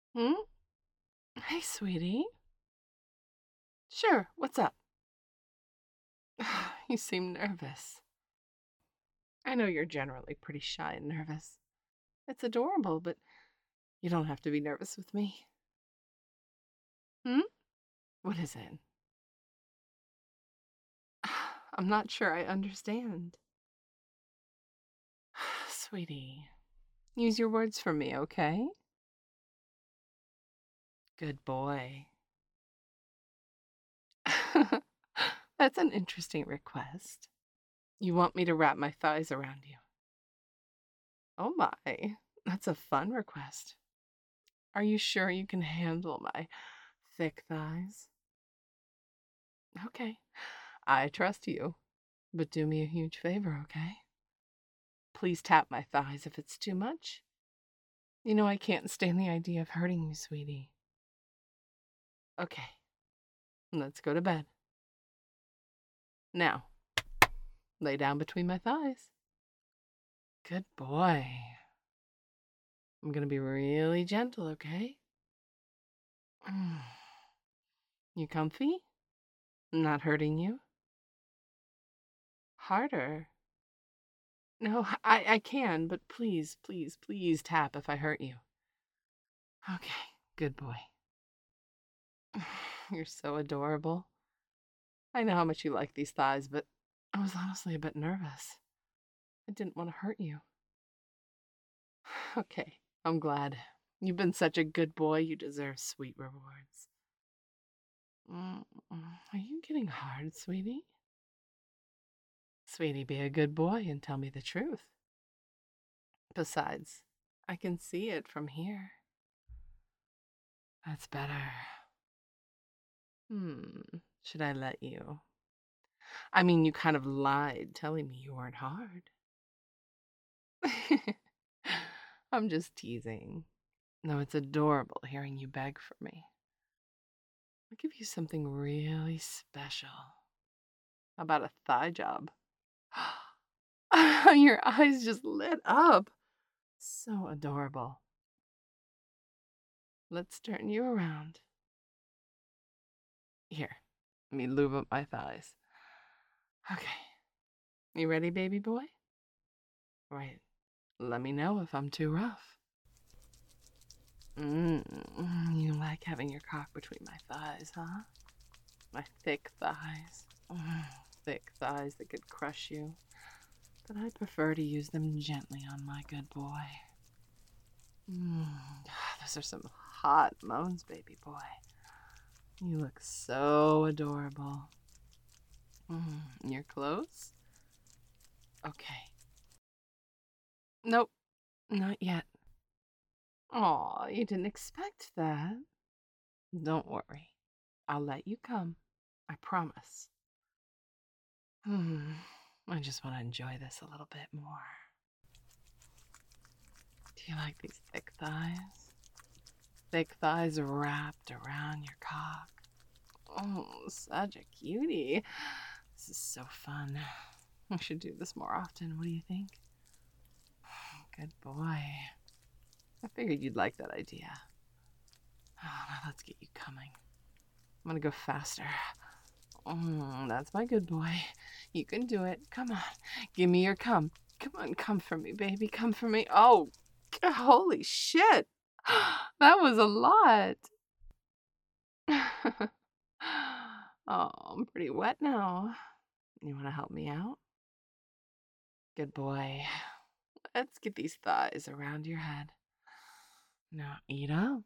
Hmm? Hey, sweetie. Sure, what's up? You seem nervous. I know you're generally pretty shy and nervous. It's adorable, but you don't have to be nervous with me. Hmm? What is it? I'm not sure I understand. Sweetie, use your words for me, okay? Good boy. That's an interesting request. You want me to wrap my thighs around you? Oh my, that's a fun request. Are you sure you can handle my thick thighs? Okay, I trust you. But do me a huge favor, okay? Please tap my thighs if it's too much. You know I can't stand the idea of hurting you, sweetie. Okay, let's go to bed. Now, lay down between my thighs. Good boy. I'm gonna be really gentle, okay? You comfy? Not hurting you? Harder. No, I can, but please, please, please tap if I hurt you. Okay, good boy. You're so adorable. I know how much you like these thighs, but I was honestly a bit nervous. I didn't want to hurt you. Okay, I'm glad. You've been such a good boy, you deserve sweet rewards. Are you getting hard, sweetie? Sweetie, be a good boy and tell me the truth. Besides, I can see it from here. That's better. Should I let you? I mean, you kind of lied telling me you weren't hard. I'm just teasing. No, it's adorable hearing you beg for me. I'll give you something really special. How about a thigh job? Your eyes just lit up. So adorable. Let's turn you around. Here, let me lube up my thighs. Okay. You ready, baby boy? Right. Let me know if I'm too rough. You like having your cock between my thighs, huh? My thick thighs. Thick thighs that could crush you. But I prefer to use them gently on my good boy. Those are some hot moans, baby boy. You look so adorable. You're close? Okay. Nope, not yet. Aw, you didn't expect that. Don't worry. I'll let you come. I promise. I just want to enjoy this a little bit more. Do you like these thick thighs? Thick thighs wrapped around your cock. Oh, such a cutie. This is so fun. We should do this more often. What do you think? Good boy. I figured you'd like that idea. Now let's get you coming. I'm gonna go faster. That's my good boy. You can do it. Come on. Give me your cum. Come on, come for me, baby. Come for me. Oh, holy shit. That was a lot. Oh, I'm pretty wet now. You want to help me out? Good boy. Let's get these thighs around your head. Now eat up.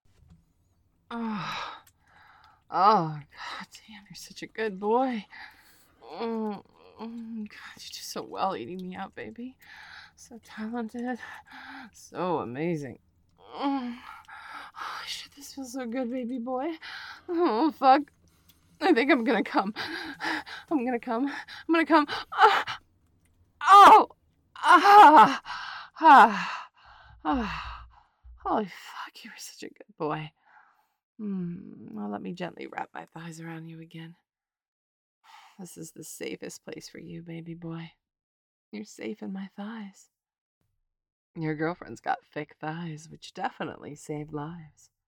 Oh, oh, God damn, you're such a good boy. God, you do so well eating me out, baby. So talented. So amazing. Oh, shit, this feels so good, baby boy. Oh, fuck. I think I'm gonna come. I'm gonna come. I'm gonna come. Oh! Ah! Ah! Ah! Holy fuck, you were such a good boy. Well, let me gently wrap my thighs around you again. This is the safest place for you, baby boy. You're safe in my thighs. Your girlfriend's got thick thighs, which definitely save lives.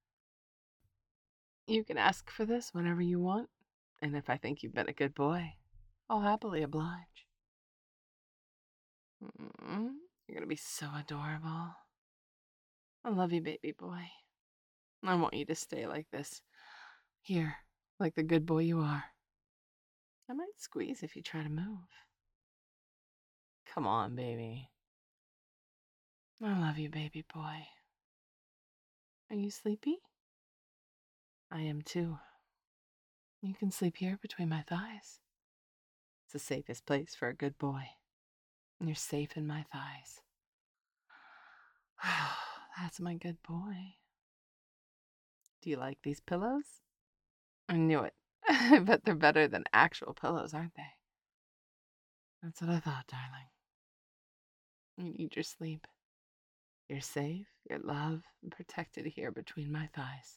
You can ask for this whenever you want, and if I think you've been a good boy, I'll happily oblige. You're gonna be so adorable. I love you, baby boy. I want you to stay like this. Here, like the good boy you are. I might squeeze if you try to move. Come on, baby. I love you, baby boy. Are you sleepy? I am too. You can sleep here between my thighs. It's the safest place for a good boy. You're safe in my thighs. That's my good boy. Do you like these pillows? I knew it. I bet they're better than actual pillows, aren't they? That's what I thought, darling. You need your sleep. You're safe, you're loved, and protected here between my thighs.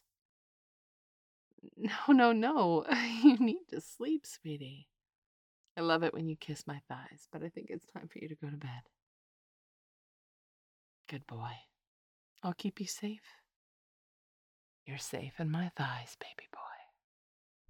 No, no, no. You need to sleep, sweetie. I love it when you kiss my thighs, but I think it's time for you to go to bed. Good boy. I'll keep you safe. You're safe in my thighs, baby boy.